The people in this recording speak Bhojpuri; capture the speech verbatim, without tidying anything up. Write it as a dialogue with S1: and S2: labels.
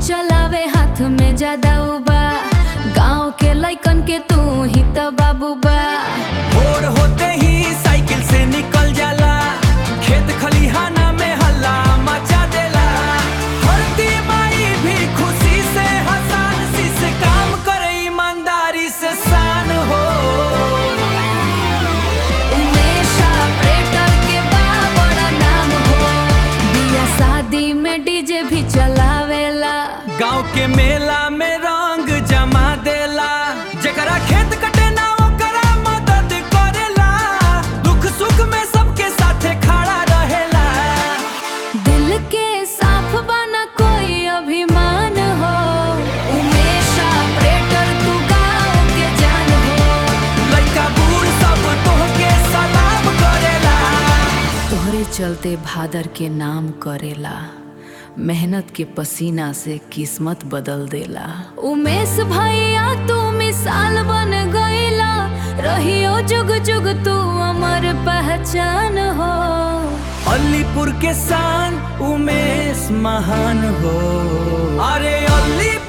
S1: चलावे हाथ में ज्यादा उबा, गाँव के लइकन के तू ही तो बाबू बा।
S2: भोर होते ही साइकिल से निकल जाला, खेत खलिहाना में हल्ला मचा देला। हरती माई भी खुशी से हसान सी से काम करे, ईमानदारी से शान हो।
S1: उमेश ऑपरेटर के बा बड़ा नाम हो, बिया शादी में डीजे भी चलावेला।
S2: गाँव के मेला में रंग जमा देला, जेकरा खेत कटे ना ओकरा मदद करेला। दुख सुख में सबके साथे खड़ा रहेला।
S1: दिल के साफ बना कोई अभिमान हो, उमेश ऑपरेटर तू गाँव के जान हो।
S2: लइका बूढ़ सब तोहके सलाम करेला।
S1: तोहरे चलते भादर के नाम करेला, मेहनत के पसीना से किस्मत बदल देला। उमेश भैया तू मिसाल बन गईला, रहियो जुग जुग तू अमर पहचान हो।
S2: अलीपुर के शान उमेश महान हो। अरे अलीपुर